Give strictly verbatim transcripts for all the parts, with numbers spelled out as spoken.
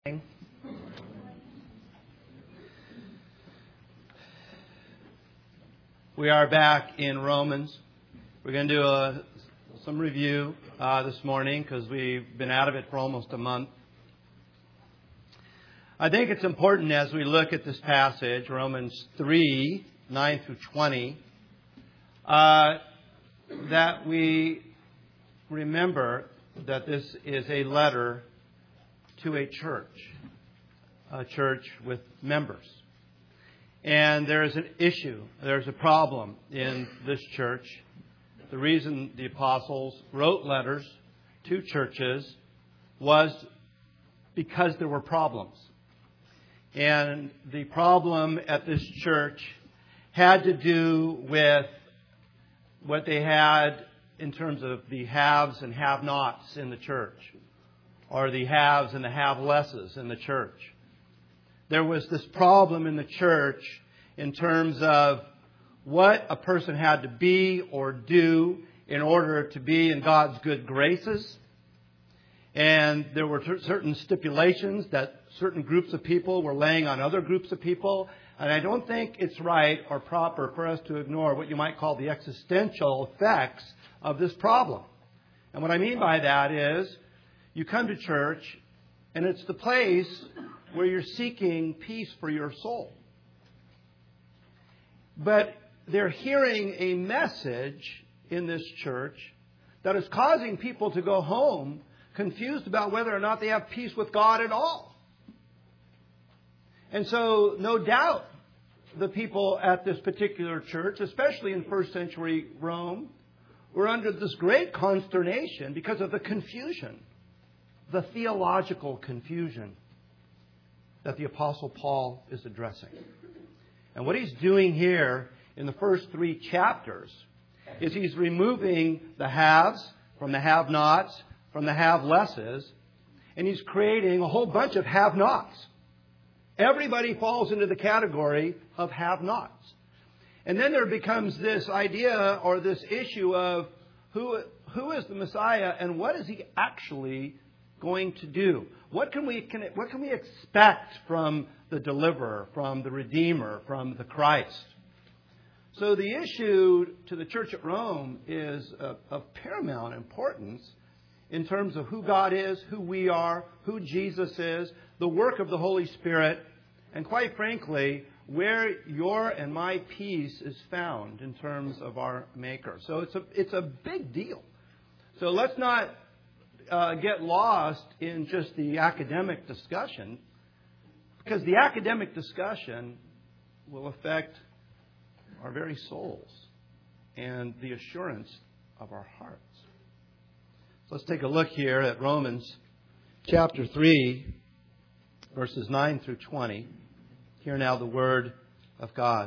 We are back in Romans. We're going to do a, some review uh, this morning because we've been out of it for almost a month. I think it's important as we look at this passage, Romans three, nine through twenty, uh, that we remember that this is a letter to a church, a church with members. And there is an issue, there's a problem in this church. The reason the apostles wrote letters to churches was because there were problems. And the problem at this church had to do with what they had in terms of the haves and have-nots in the church, or the haves and the have-lesses in the church. There was this problem in the church in terms of what a person had to be or do in order to be in God's good graces. And there were certain stipulations that certain groups of people were laying on other groups of people. And I don't think it's right or proper for us to ignore what you might call the existential effects of this problem. And what I mean by that is, you come to church, and it's the place where you're seeking peace for your soul. But they're hearing a message in this church that is causing people to go home confused about whether or not they have peace with God at all. And so, no doubt, the people at this particular church, especially in first century Rome, were under this great consternation because of the confusion. The theological confusion that the Apostle Paul is addressing. And what he's doing here in the first three chapters is he's removing the haves from the have-nots, from the have-lesses, and he's creating a whole bunch of have-nots. Everybody falls into the category of have-nots. And then there becomes this idea or this issue of who, who is the Messiah and what is he actually going to do? What can we can, what can we expect from the deliverer, from the Redeemer, from the Christ? So the issue to the church at Rome is of, of paramount importance in terms of who God is, who we are, who Jesus is, the work of the Holy Spirit, and quite frankly, where your and my peace is found in terms of our Maker. So it's a it's a big deal. So let's not Uh, get lost in just the academic discussion, because the academic discussion will affect our very souls and the assurance of our hearts. So let's take a look here at Romans chapter three, verses nine through twenty. Hear now the word of God.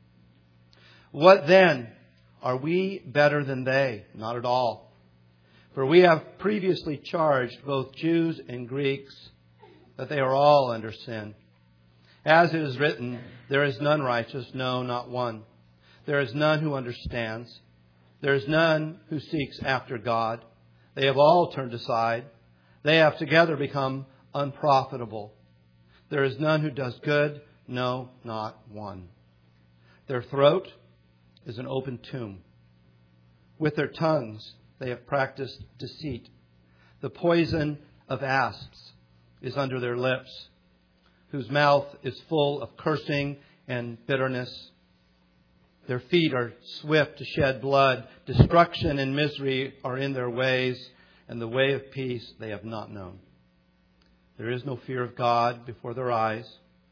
What then? Are we better than they? Not at all. For we have previously charged both Jews and Greeks that they are all under sin. As it is written, there is none righteous, no, not one. There is none who understands. There is none who seeks after God. They have all turned aside. They have together become unprofitable. There is none who does good, no, not one. Their throat is an open tomb. With their tongues they have practiced deceit. The poison of asps is under their lips, whose mouth is full of cursing and bitterness. Their feet are swift to shed blood. Destruction and misery are in their ways, and the way of peace they have not known. There is no fear of God before their eyes.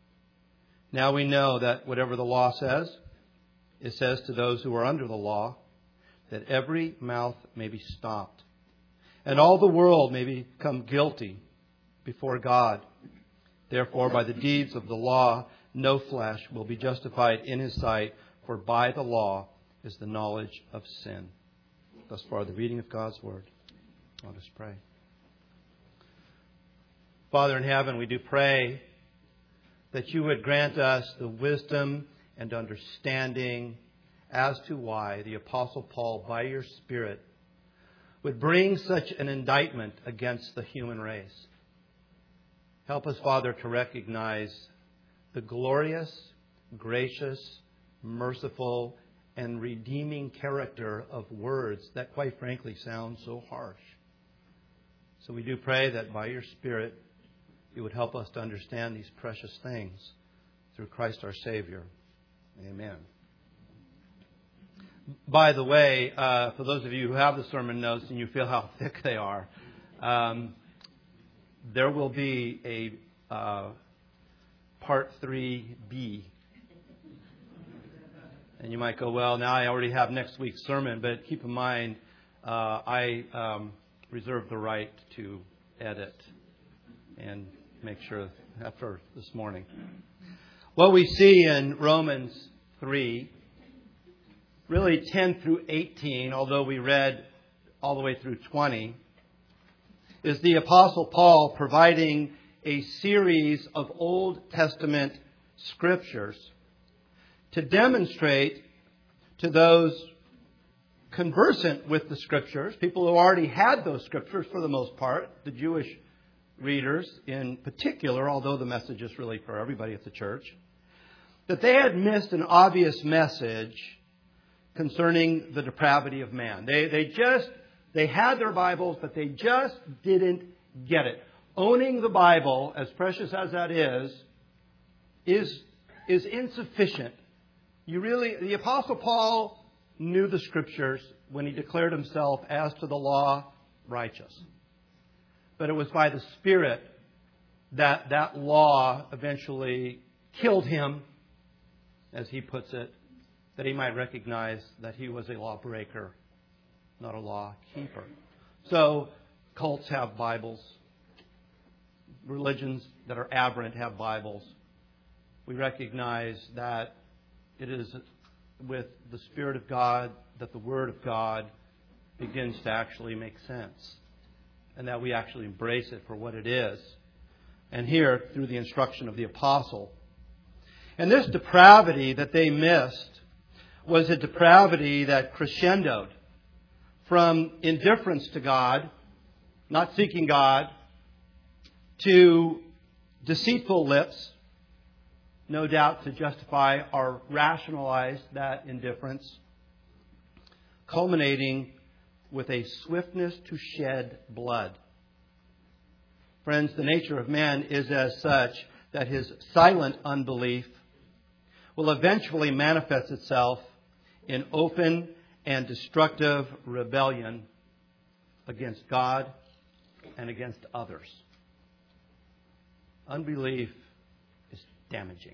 Now we know that whatever the law says, it says to those who are under the law, that every mouth may be stopped, and all the world may become guilty before God. Therefore, by the deeds of the law, no flesh will be justified in his sight, for by the law is the knowledge of sin. Thus far, the reading of God's word. Let us pray. Father in heaven, we do pray that you would grant us the wisdom and understanding as to why the Apostle Paul, by your Spirit, would bring such an indictment against the human race. Help us, Father, to recognize the glorious, gracious, merciful, and redeeming character of words that, quite frankly, sound so harsh. So we do pray that by your Spirit, you would help us to understand these precious things through Christ our Savior. Amen. By the way, uh, for those of you who have the sermon notes and you feel how thick they are, um, there will be a uh, part three B. And you might go, well, now I already have next week's sermon, but keep in mind, uh, I um, reserve the right to edit and make sure after this morning. What we see in Romans three, really ten through eighteen, although we read all the way through twenty, is the Apostle Paul providing a series of Old Testament scriptures to demonstrate to those conversant with the scriptures, people who already had those scriptures for the most part, the Jewish readers in particular, although the message is really for everybody at the church, that they had missed an obvious message concerning the depravity of man. They they just, they had their Bibles, but they just didn't get it. Owning the Bible, as precious as that is, is, is insufficient. You really, the Apostle Paul knew the Scriptures when he declared himself as to the law righteous. But it was by the Spirit that that law eventually killed him, as he puts it, that he might recognize that he was a lawbreaker, not a law keeper. So cults have Bibles. Religions that are aberrant have Bibles. We recognize that it is with the Spirit of God that the Word of God begins to actually make sense, and that we actually embrace it for what it is. And here, through the instruction of the apostle. And this depravity that they missed was a depravity that crescendoed from indifference to God, not seeking God, to deceitful lips, no doubt to justify or rationalize that indifference, culminating with a swiftness to shed blood. Friends, the nature of man is as such that his silent unbelief will eventually manifest itself in open and destructive rebellion against God and against others. Unbelief is damaging.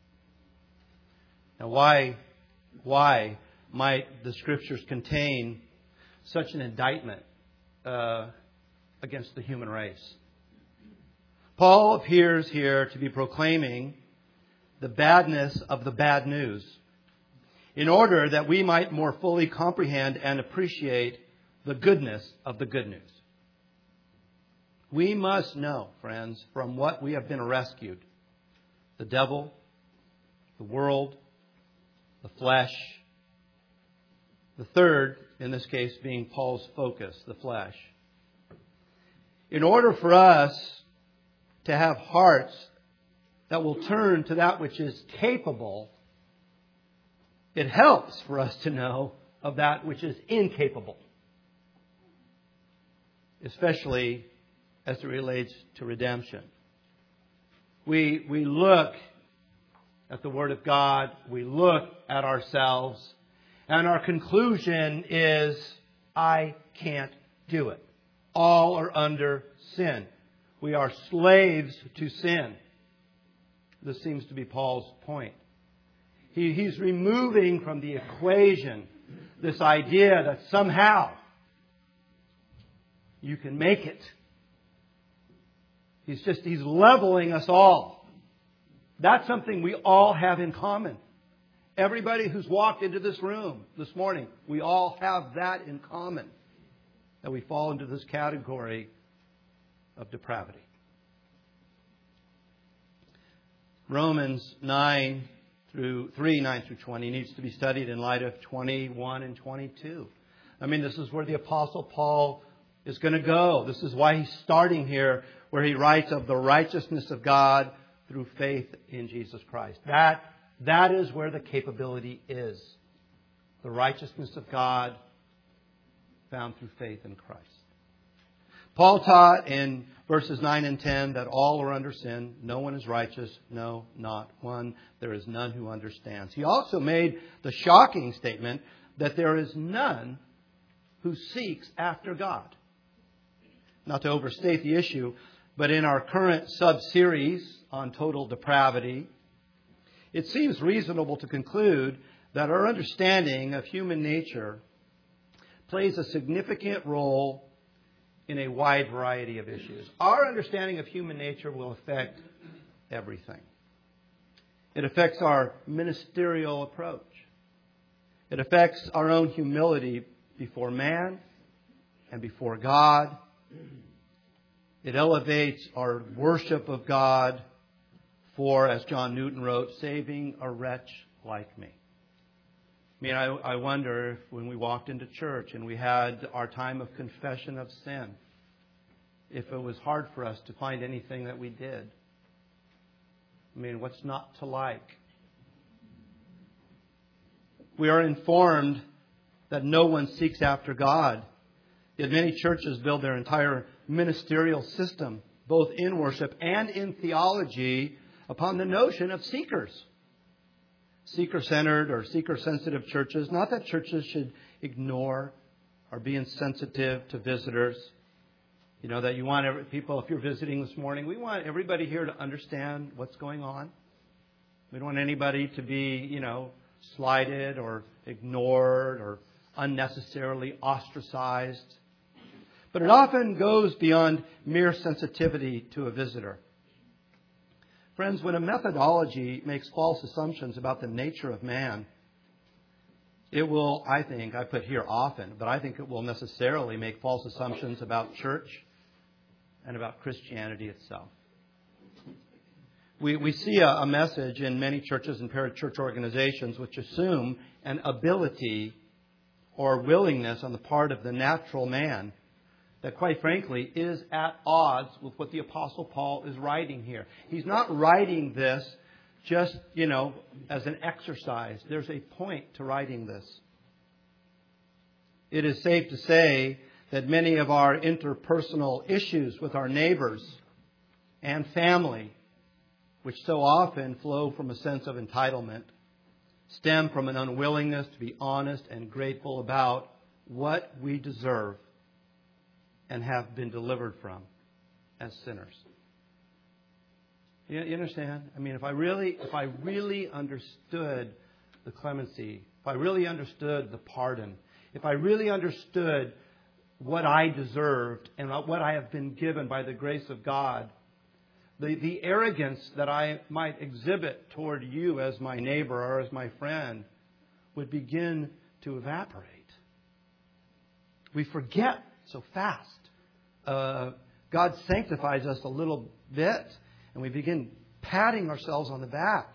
Now, why, why might the Scriptures contain such an indictment uh, against the human race? Paul appears here to be proclaiming the badness of the bad news in order that we might more fully comprehend and appreciate the goodness of the good news. We must know, friends, from what we have been rescued. The devil, the world, the flesh. The third, in this case, being Paul's focus, the flesh. In order for us to have hearts that will turn to that which is capable, it helps for us to know of that which is incapable. Especially as it relates to redemption. We, we look at the Word of God, we look at ourselves, and our conclusion is, I can't do it. All are under sin. We are slaves to sin. This seems to be Paul's point. He, he's removing from the equation this idea that somehow you can make it. He's just, he's leveling us all. That's something we all have in common. Everybody who's walked into this room this morning, we all have that in common. That we fall into this category of depravity. Romans nine through three, nine through twenty needs to be studied in light of twenty-one and twenty-two. I mean, this is where the Apostle Paul is going to go. This is why he's starting here where he writes of the righteousness of God through faith in Jesus Christ. That, that is where the capability is. The righteousness of God found through faith in Christ. Paul taught in verses nine and ten that all are under sin. No one is righteous. No, not one. There is none who understands. He also made the shocking statement that there is none who seeks after God. Not to overstate the issue, but in our current sub-series on total depravity, it seems reasonable to conclude that our understanding of human nature plays a significant role in a wide variety of issues. Our understanding of human nature will affect everything. It affects our ministerial approach. It affects our own humility before man and before God. It elevates our worship of God for, as John Newton wrote, saving a wretch like me. I mean, I, I wonder if when we walked into church and we had our time of confession of sin, if it was hard for us to find anything that we did. I mean, what's not to like? We are informed that no one seeks after God. Yet many churches build their entire ministerial system, both in worship and in theology, upon the notion of seekers. Seeker-centered or seeker-sensitive churches. Not that churches should ignore or be insensitive to visitors. You know, that you want every, people, if you're visiting this morning, we want everybody here to understand what's going on. We don't want anybody to be, you know, slighted or ignored or unnecessarily ostracized. But it often goes beyond mere sensitivity to a visitor. Friends, when a methodology makes false assumptions about the nature of man, it will, I think, I put here often, but I think it will necessarily make false assumptions about church and about Christianity itself. We, we see a, a message in many churches and parachurch organizations which assume an ability or willingness on the part of the natural man that, quite frankly, is at odds with what the Apostle Paul is writing here. He's not writing this just, you know, as an exercise. There's a point to writing this. It is safe to say that many of our interpersonal issues with our neighbors and family, which so often flow from a sense of entitlement, stem from an unwillingness to be honest and grateful about what we deserve and have been delivered from as sinners. You, you understand? I mean, if I really, if I really understood the clemency, if I really understood the pardon, if I really understood what I deserved and what I have been given by the grace of God, the, the arrogance that I might exhibit toward you as my neighbor or as my friend would begin to evaporate. We forget so fast. Uh, God sanctifies us a little bit, and we begin patting ourselves on the back.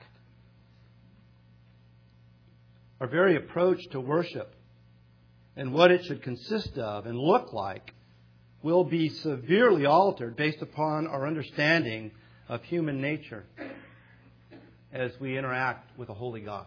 Our very approach to worship and what it should consist of and look like will be severely altered based upon our understanding of human nature as we interact with a holy God.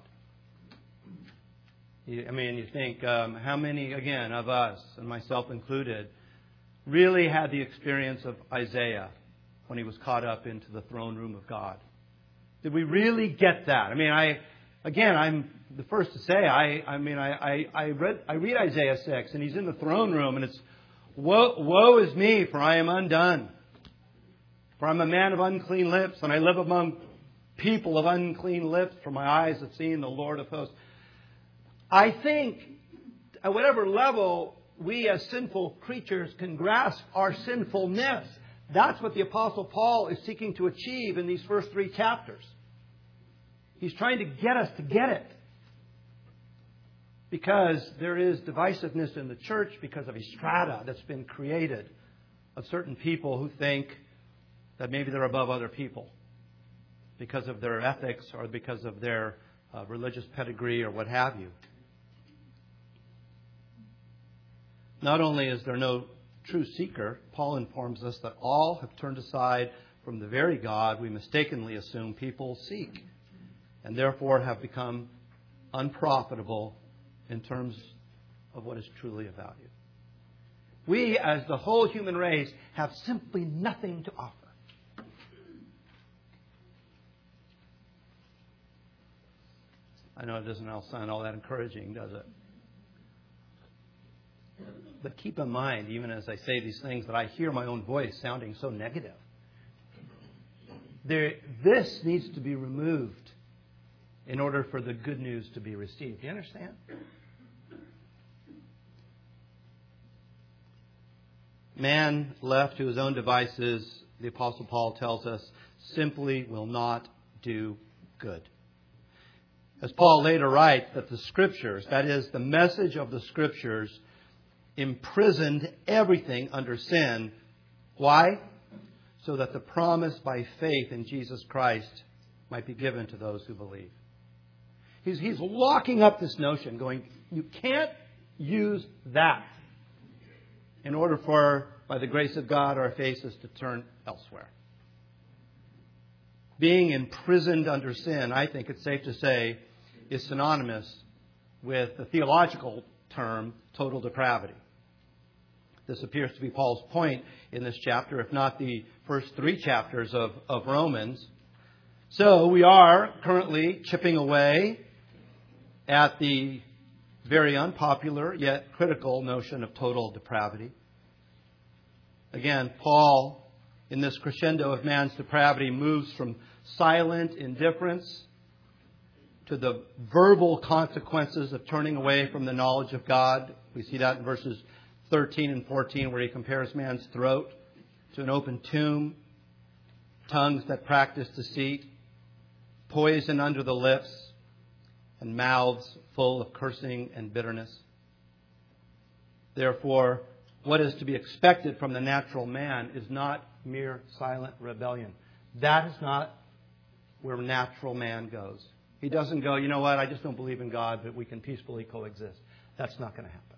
I mean, you think, um, how many, again, of us, and myself included, really had the experience of Isaiah when he was caught up into the throne room of God? Did we really get that? I mean, I again, I'm the first to say, I I mean, I, I, I read I read Isaiah six, and he's in the throne room, and it's, woe, woe is me, for I am undone. For I'm a man of unclean lips, and I live among people of unclean lips, for my eyes have seen the Lord of hosts. I think at whatever level we as sinful creatures can grasp our sinfulness, that's what the Apostle Paul is seeking to achieve in these first three chapters. He's trying to get us to get it. Because there is divisiveness in the church because of a strata that's been created of certain people who think that maybe they're above other people because of their ethics or because of their uh, religious pedigree or what have you. Not only is there no true seeker, Paul informs us that all have turned aside from the very God we mistakenly assume people seek, and therefore have become unprofitable in terms of what is truly of value. We, as the whole human race, have simply nothing to offer. I know it doesn't all sound all that encouraging, does it? But keep in mind, even as I say these things, that I hear my own voice sounding so negative. There, this needs to be removed in order for the good news to be received. Do you understand? Man left to his own devices, the Apostle Paul tells us, simply will not do good. As Paul later writes, that the Scriptures, that is, the message of the Scriptures, imprisoned everything under sin. Why? So that the promise by faith in Jesus Christ might be given to those who believe. He's, he's locking up this notion, going, you can't use that in order for, by the grace of God, our faces to turn elsewhere. Being imprisoned under sin, I think it's safe to say, is synonymous with the theological term total depravity. This appears to be Paul's point in this chapter, if not the first three chapters of, of Romans. So we are currently chipping away at the very unpopular yet critical notion of total depravity. Again, Paul, in this crescendo of man's depravity, moves from silent indifference to the verbal consequences of turning away from the knowledge of God. We see that in verses thirteen and fourteen, where he compares man's throat to an open tomb, tongues that practice deceit, poison under the lips, and mouths full of cursing and bitterness. Therefore, what is to be expected from the natural man is not mere silent rebellion. That is not where natural man goes. He doesn't go, you know what, I just don't believe in God, but we can peacefully coexist. That's not going to happen.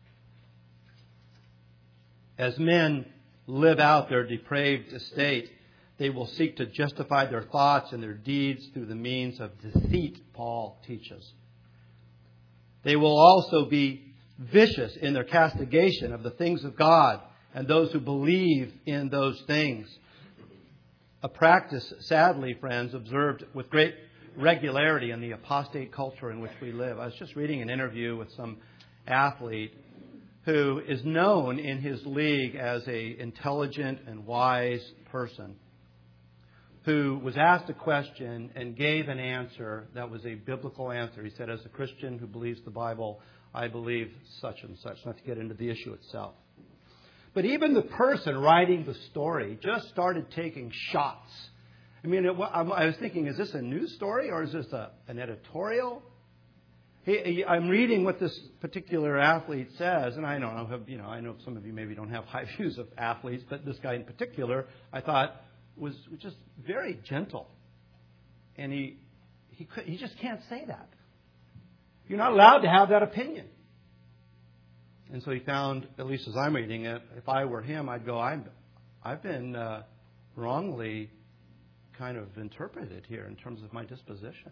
As men live out their depraved estate, they will seek to justify their thoughts and their deeds through the means of deceit, Paul teaches. They will also be vicious in their castigation of the things of God and those who believe in those things. A practice, sadly, friends, observed with great regularity in the apostate culture in which we live. I was just reading an interview with some athlete who is known in his league as an intelligent and wise person, who was asked a question and gave an answer that was a biblical answer. He said, as a Christian who believes the Bible, I believe such and such, not to get into the issue itself. But even the person writing the story just started taking shots. I mean, it, I was thinking, is this a news story or is this a, an editorial? He, he, I'm reading what this particular athlete says, and I don't know, you know, I know some of you maybe don't have high views of athletes, but this guy in particular, I thought, was just very gentle, and he he could, he just can't say that. You're not allowed to have that opinion. And so he found, at least as I'm reading it, if I were him, I'd go, I'm, I've been uh, wrongly kind of interpreted here in terms of my disposition.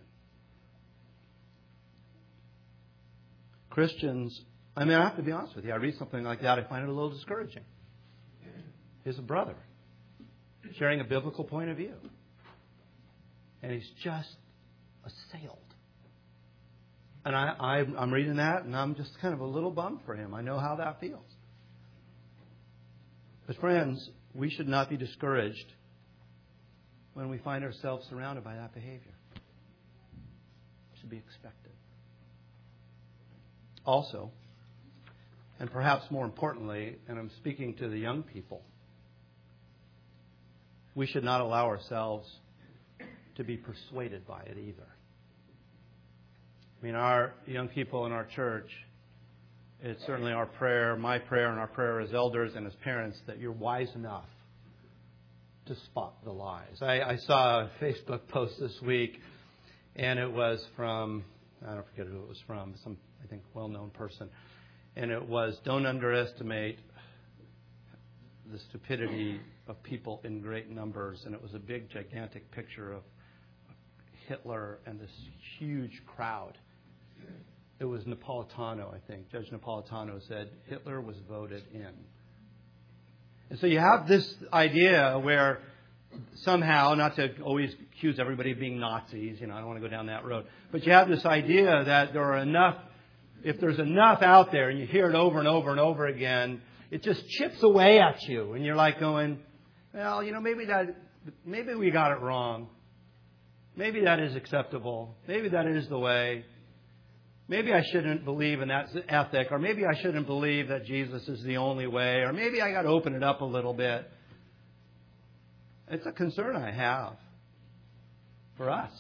Christians, I mean, I have to be honest with you. I read something like that, I find it a little discouraging. He's a brother sharing a biblical point of view, and he's just assailed. And I, I, I'm reading that, and I'm just kind of a little bummed for him. I know how that feels. But friends, we should not be discouraged when we find ourselves surrounded by that behavior. It should be expected. Also, and perhaps more importantly, and I'm speaking to the young people, we should not allow ourselves to be persuaded by it either. I mean, our young people in our church, it's certainly our prayer, my prayer and our prayer as elders and as parents, that you're wise enough to spot the lies. I, I saw a Facebook post this week, and it was from, I don't forget who it was from, some, I think, well-known person. And it was, don't underestimate the stupidity of people in great numbers, and it was a big, gigantic picture of Hitler and this huge crowd. It was Napolitano, I think. Judge Napolitano said Hitler was voted in. And so you have this idea where somehow, not to always accuse everybody of being Nazis, you know, I don't want to go down that road, but you have this idea that there are enough, if there's enough out there and you hear it over and over and over again, it just chips away at you. And you're like going, well, you know, maybe that, maybe we got it wrong. Maybe that is acceptable. Maybe that is the way. Maybe I shouldn't believe in that ethic, or maybe I shouldn't believe that Jesus is the only way, or maybe I got to open it up a little bit. It's a concern I have for us.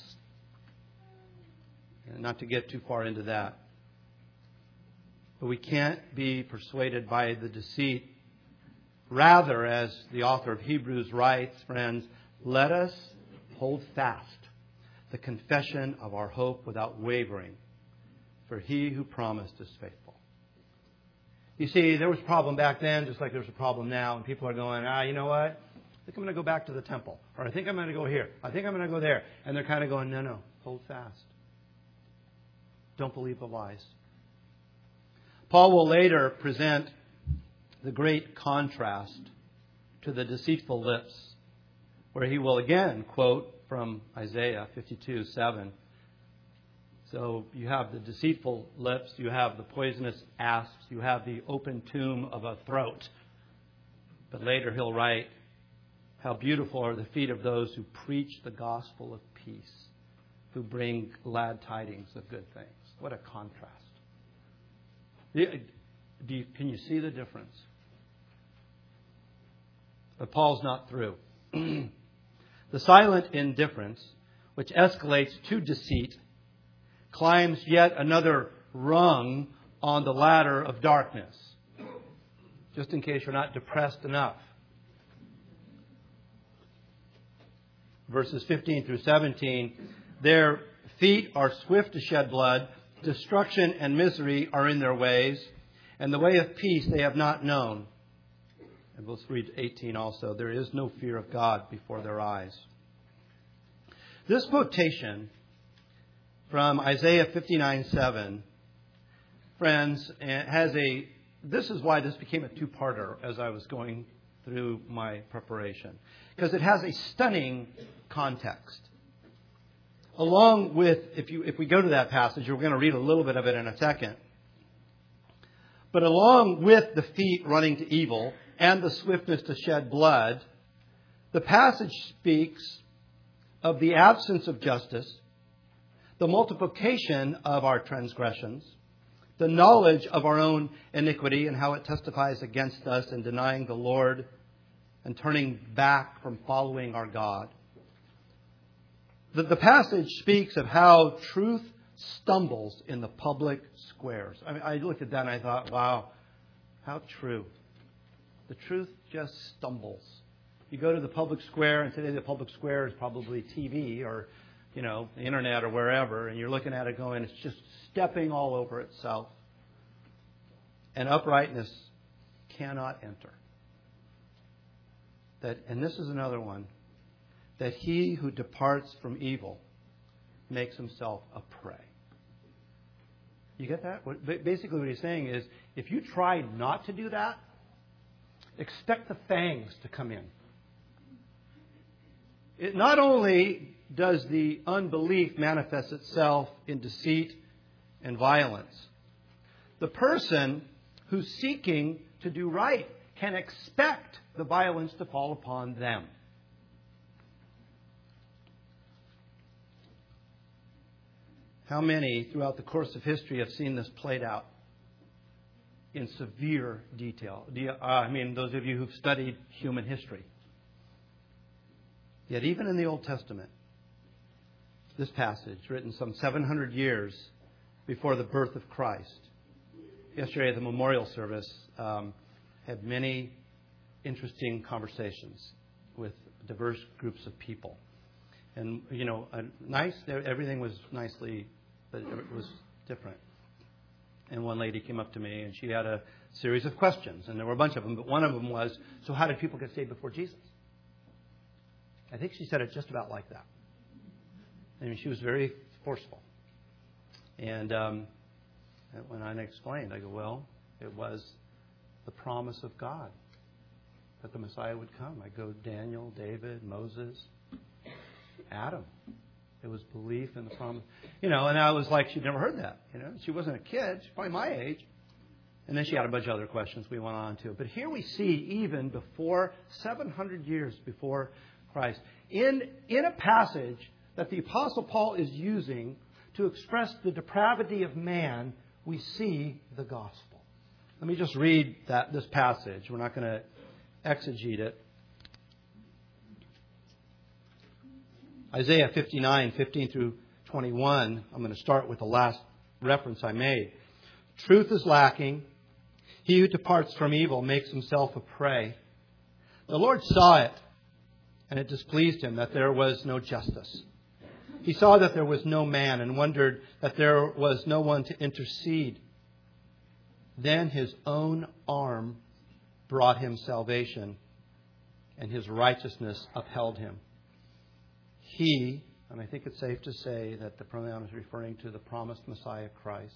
And not to get too far into that. But we can't be persuaded by the deceit. Rather, as the author of Hebrews writes, friends, let us hold fast the confession of our hope without wavering, for he who promised is faithful. You see, there was a problem back then, just like there's a problem now, and people are going, ah, you know what? I think I'm going to go back to the temple, or I think I'm going to go here. I think I'm going to go there. And they're kind of going, no, no, hold fast. Don't believe the lies. Paul will later present the great contrast to the deceitful lips, where he will again quote from Isaiah fifty-two seven. So you have the deceitful lips, you have the poisonous asps, you have the open tomb of a throat. But later he'll write, how beautiful are the feet of those who preach the gospel of peace, who bring glad tidings of good things. What a contrast. Do you, can you see the difference? But Paul's not through. The silent indifference, which escalates to deceit, climbs yet another rung on the ladder of darkness. Just in case you're not depressed enough. Verses fifteen through seventeen, their feet are swift to shed blood, destruction and misery are in their ways, and the way of peace they have not known. And let's read eighteen also. There is no fear of God before their eyes. This quotation from Isaiah fifty-nine seven, friends, has a, this is why this became a two-parter as I was going through my preparation. Because it has a stunning context. Along with, if you if we go to that passage, we're going to read a little bit of it in a second. But along with the feet running to evil and the swiftness to shed blood, the passage speaks of the absence of justice, the multiplication of our transgressions, the knowledge of our own iniquity and how it testifies against us in denying the Lord and turning back from following our God. The, the passage speaks of how truth stumbles in the public squares. I mean, I looked at that and I thought, wow, how true. The truth just stumbles. You go to the public square, and today the public square is probably T V or, you know, the internet or wherever, and you're looking at it going, it's just stepping all over itself. And uprightness cannot enter. That, and this is another one, that he who departs from evil makes himself a prey. You get that? What, basically what he's saying is, if you try not to do that, expect the fangs to come in. It not only does the unbelief manifest itself in deceit and violence, the person who's seeking to do right can expect the violence to fall upon them. How many throughout the course of history have seen this played out in severe detail? Do you, uh, I mean, those of you who've studied human history. Yet even in the Old Testament, this passage, written some seven hundred years before the birth of Christ. Yesterday at the memorial service, um, had many interesting conversations with diverse groups of people. And, you know, a nice, everything was nicely, but it was different. And one lady came up to me and she had a series of questions. And there were a bunch of them, but one of them was, so how did people get saved before Jesus? I think she said it just about like that. I mean, she was very forceful. And um, when I explained, I go, well, it was the promise of God that the Messiah would come. I go, Daniel, David, Moses, Adam. It was belief in the promise. You know, and I was like, she'd never heard that. You know, she wasn't a kid. She's probably my age. And then she had a bunch of other questions we went on to. But here we see, even before, seven hundred years before Christ, in, in a passage that the Apostle Paul is using to express the depravity of man, we see the gospel. Let me just read that this passage. We're not going to exegete it. Isaiah fifty-nine, fifteen through twenty-one. I'm going to start with the last reference I made. Truth is lacking. He who departs from evil makes himself a prey. The Lord saw it, and it displeased him that there was no justice. He saw that there was no man and wondered that there was no one to intercede. Then his own arm brought him salvation, and his righteousness upheld him. He, and I think it's safe to say that the pronoun is referring to the promised Messiah Christ.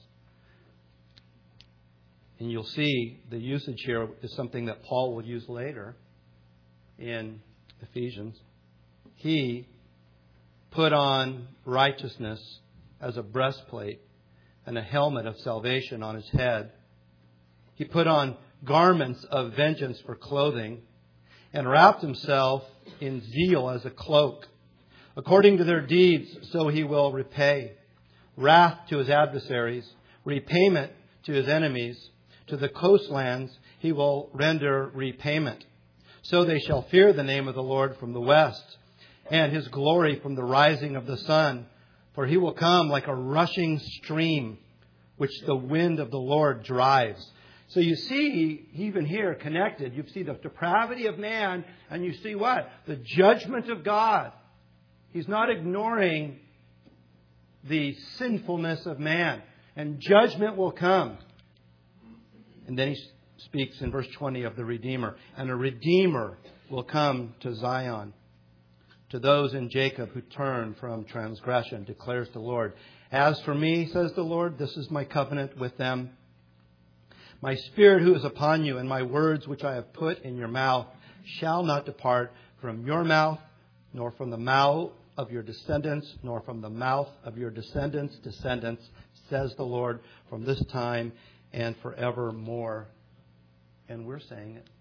And you'll see the usage here is something that Paul will use later in Ephesians. He put on righteousness as a breastplate and a helmet of salvation on his head. He put on garments of vengeance for clothing and wrapped himself in zeal as a cloak. According to their deeds, so he will repay. Wrath to his adversaries, repayment to his enemies. To the coastlands he will render repayment. So they shall fear the name of the Lord from the west, and his glory from the rising of the sun. For he will come like a rushing stream, which the wind of the Lord drives. So you see, even here, connected, you see the depravity of man, and you see what? The judgment of God. He's not ignoring the sinfulness of man. And judgment will come. And then he speaks in verse twenty of the Redeemer. And a Redeemer will come to Zion. To those in Jacob who turn from transgression, declares the Lord. As for me, says the Lord, this is my covenant with them. My spirit who is upon you and my words which I have put in your mouth shall not depart from your mouth, nor from the mouth of your descendants, nor from the mouth of your descendants' descendants, says the Lord, from this time and forevermore. And we're saying it.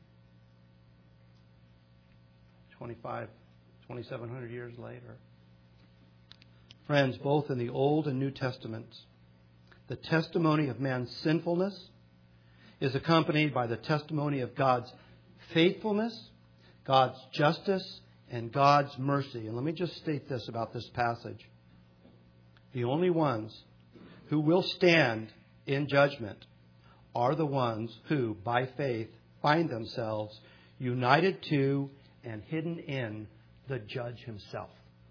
twenty-five, twenty-seven hundred years later. Friends, both in the Old and New Testaments, the testimony of man's sinfulness is accompanied by the testimony of God's faithfulness, God's justice, and God's mercy. And let me just state this about this passage. The only ones who will stand in judgment are the ones who, by faith, find themselves united to and hidden in the judge himself.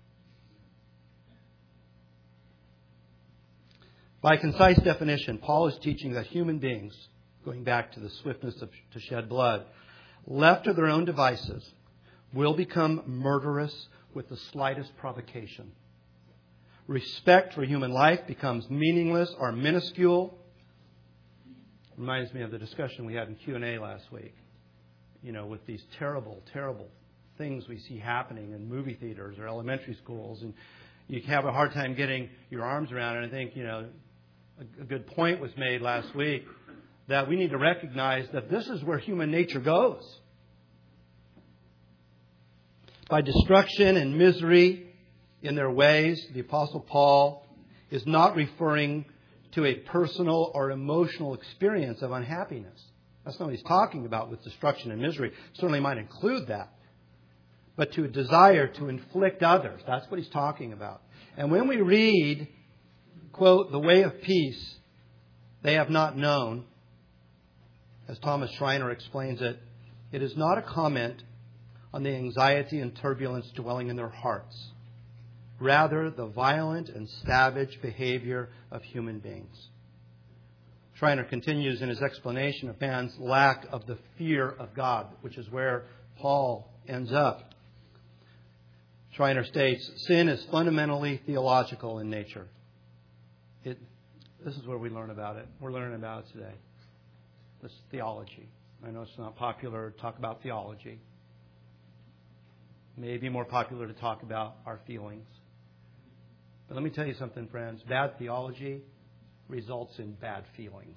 By concise definition, Paul is teaching that human beings, going back to the swiftness of, to shed blood, left to their own devices, will become murderous with the slightest provocation. Respect for human life becomes meaningless or minuscule. Reminds me of the discussion we had in Q and A last week. You know, with these terrible, terrible things we see happening in movie theaters or elementary schools. And you have a hard time getting your arms around it. And I think, you know, a, a good point was made last week that we need to recognize that this is where human nature goes. By destruction and misery in their ways, the Apostle Paul is not referring to a personal or emotional experience of unhappiness. That's not what he's talking about with destruction and misery. Certainly might include that. But to a desire to inflict others. That's what he's talking about. And when we read, quote, the way of peace they have not known, as Thomas Schreiner explains it, it is not a comment on the anxiety and turbulence dwelling in their hearts. Rather, the violent and savage behavior of human beings. Schreiner continues in his explanation of man's lack of the fear of God, which is where Paul ends up. Schreiner states, sin is fundamentally theological in nature. It, this is where we learn about it. We're learning about it today. This theology. I know it's not popular to talk about theology. It may be more popular to talk about our feelings. But let me tell you something, friends. Bad theology results in bad feelings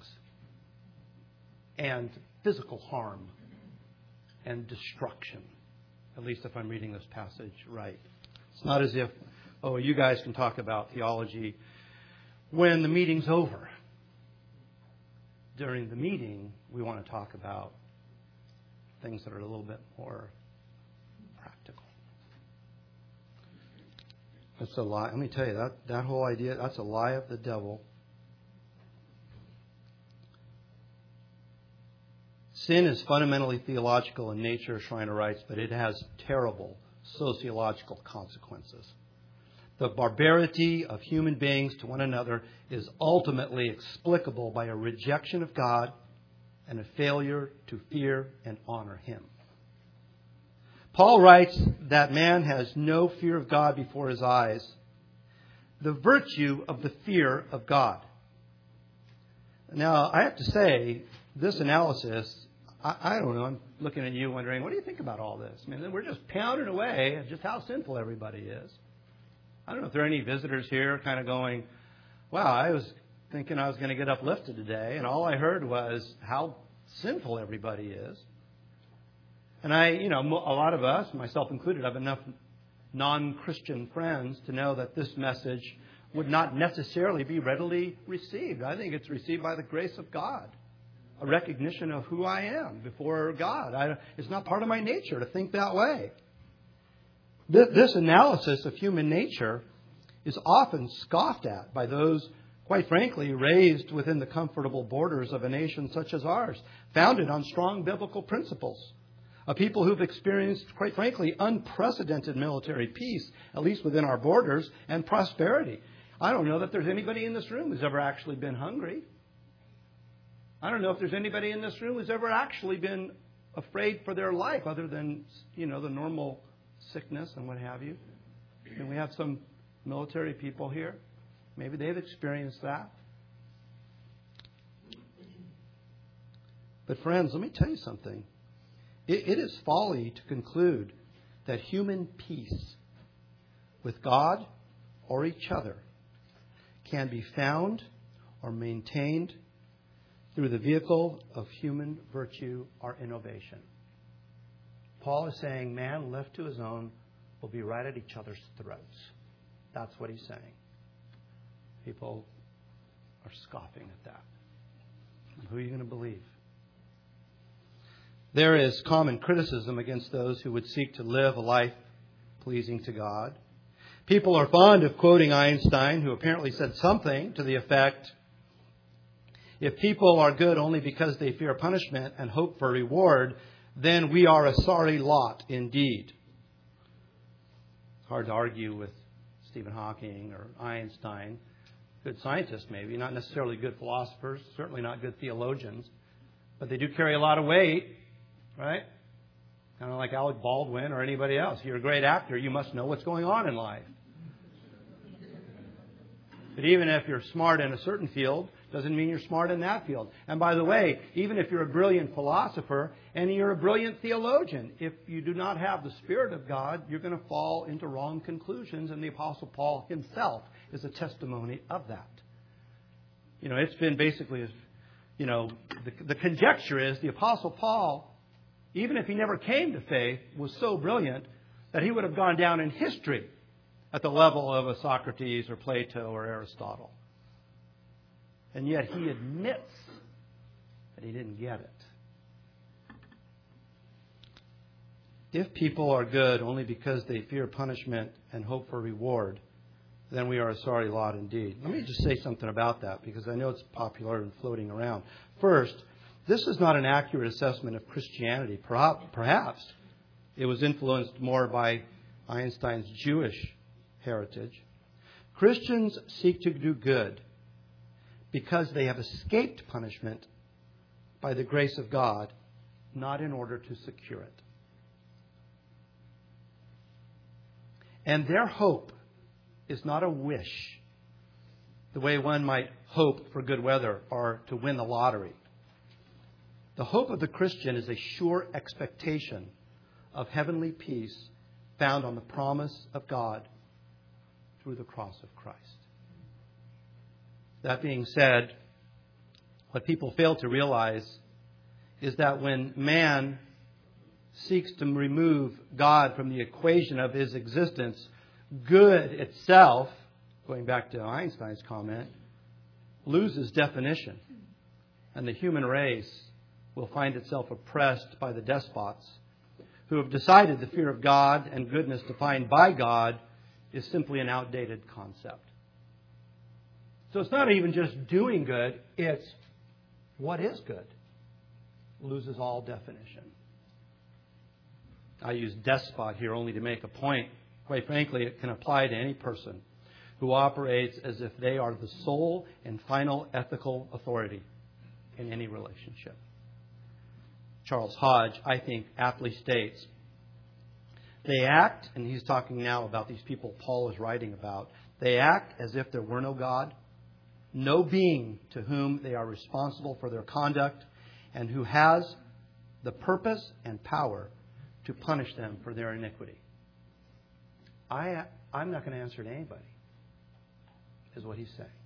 and physical harm and destruction. At least if I'm reading this passage right. It's not as if, oh, you guys can talk about theology when the meeting's over. During the meeting, we want to talk about things that are a little bit more practical. That's a lie. Let me tell you, that, that whole idea, that's a lie of the devil. Sin is fundamentally theological in nature, Schreiner writes, but it has terrible sociological consequences. The barbarity of human beings to one another is ultimately explicable by a rejection of God and a failure to fear and honor Him. Paul writes that man has no fear of God before his eyes, the virtue of the fear of God. Now, I have to say, this analysis, I, I don't know, I'm looking at you wondering, what do you think about all this? I mean, we're just pounding away at just how sinful everybody is. I don't know if there are any visitors here kind of going, wow, I was thinking I was going to get uplifted today, and all I heard was how sinful everybody is. And I, you know, a lot of us, myself included, have enough non-Christian friends to know that this message would not necessarily be readily received. I think it's received by the grace of God. A recognition of who I am before God. I, it's not part of my nature to think that way. This, this analysis of human nature is often scoffed at by those, quite frankly, raised within the comfortable borders of a nation such as ours, founded on strong biblical principles. A people who've experienced, quite frankly, unprecedented military peace, at least within our borders, and prosperity. I don't know that there's anybody in this room who's ever actually been hungry. I don't know if there's anybody in this room who's ever actually been afraid for their life other than, you know, the normal sickness and what have you. And we have some military people here. Maybe they've experienced that. But friends, let me tell you something. It, it is folly to conclude that human peace with God or each other can be found or maintained through the vehicle of human virtue or innovation. Paul is saying man left to his own will be right at each other's throats. That's what he's saying. People are scoffing at that. And who are you going to believe? There is common criticism against those who would seek to live a life pleasing to God. People are fond of quoting Einstein, who apparently said something to the effect, if people are good only because they fear punishment and hope for reward, then we are a sorry lot indeed. It's hard to argue with Stephen Hawking or Einstein. Good scientists maybe, not necessarily good philosophers, certainly not good theologians, but they do carry a lot of weight, right? Kind of like Alec Baldwin or anybody else. You're a great actor, you must know what's going on in life. But even if you're smart in a certain field, doesn't mean you're smart in that field. And by the way, even if you're a brilliant philosopher and you're a brilliant theologian, if you do not have the Spirit of God, you're going to fall into wrong conclusions. And the Apostle Paul himself is a testimony of that. You know, it's been basically, you know, the, the conjecture is the Apostle Paul, even if he never came to faith, was so brilliant that he would have gone down in history at the level of a Socrates or Plato or Aristotle. And yet he admits that he didn't get it. If people are good only because they fear punishment and hope for reward, then we are a sorry lot indeed. Let me just say something about that because I know it's popular and floating around. First, this is not an accurate assessment of Christianity. Perhaps it was influenced more by Einstein's Jewish heritage. Christians seek to do good because they have escaped punishment by the grace of God, not in order to secure it. And their hope is not a wish, the way one might hope for good weather or to win the lottery. The hope of the Christian is a sure expectation of heavenly peace found on the promise of God through the cross of Christ. That being said, what people fail to realize is that when man seeks to remove God from the equation of his existence, good itself, going back to Einstein's comment, loses definition. And the human race will find itself oppressed by the despots who have decided the fear of God and goodness defined by God is simply an outdated concept. So it's not even just doing good, it's what is good. Loses all definition. I use despot here only to make a point. Quite frankly, it can apply to any person who operates as if they are the sole and final ethical authority in any relationship. Charles Hodge, I think, aptly states, they act, and he's talking now about these people Paul is writing about, they act as if there were no God, no being to whom they are responsible for their conduct, and who has the purpose and power to punish them for their iniquity. I, I'm not going to answer to anybody, is what he's saying.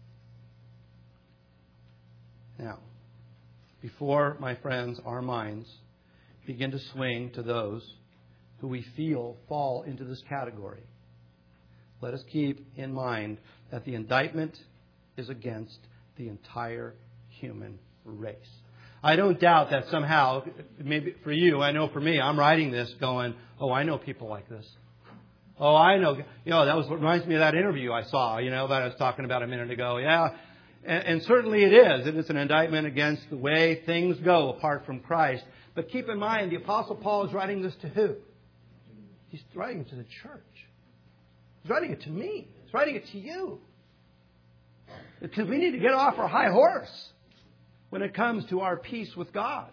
Now, before, my friends, our minds begin to swing to those who we feel fall into this category, let us keep in mind that the indictment is against the entire human race. I don't doubt that somehow, maybe for you, I know for me, I'm writing this going, oh, I know people like this. Oh, I know. You know, that was what reminds me of that interview I saw, you know, that I was talking about a minute ago. Yeah. And, and certainly it is. It is an indictment against the way things go apart from Christ. But keep in mind, the Apostle Paul is writing this to who? He's writing it to the church. He's writing it to me. He's writing it to you. Because we need to get off our high horse when it comes to our peace with God.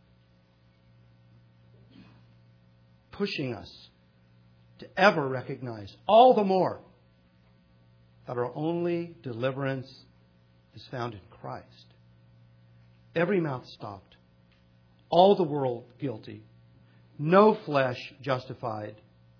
Pushing us to ever recognize all the more that our only deliverance is found in Christ. Every mouth stopped. All the world guilty. No flesh justified.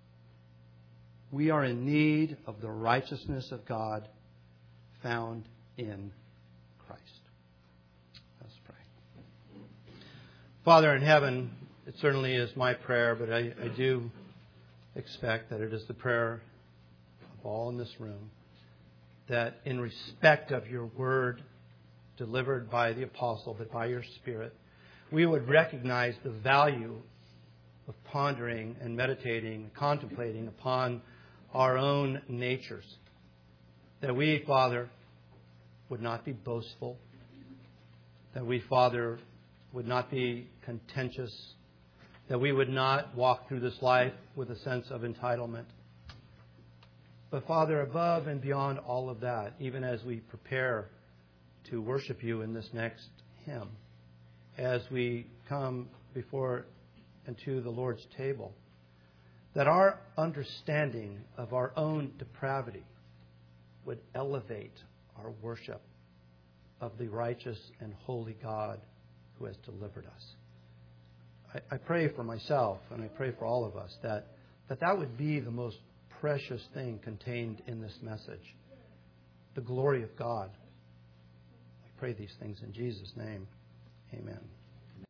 We are in need of the righteousness of God found in Christ. Let's pray. Father in heaven, it certainly is my prayer, but I, I do expect that it is the prayer of all in this room, that in respect of your word delivered by the apostle, but by your Spirit, we would recognize the value of pondering and meditating, contemplating upon our own natures. That we, Father, would not be boastful. That we, Father, would not be contentious. That we would not walk through this life with a sense of entitlement. But Father, above and beyond all of that, even as we prepare to worship you in this next hymn, as we come before and to the Lord's table, that our understanding of our own depravity would elevate our worship of the righteous and holy God who has delivered us. I, I pray for myself, and I pray for all of us, that, that that would be the most precious thing contained in this message, the glory of God. I pray these things in Jesus' name. Amen.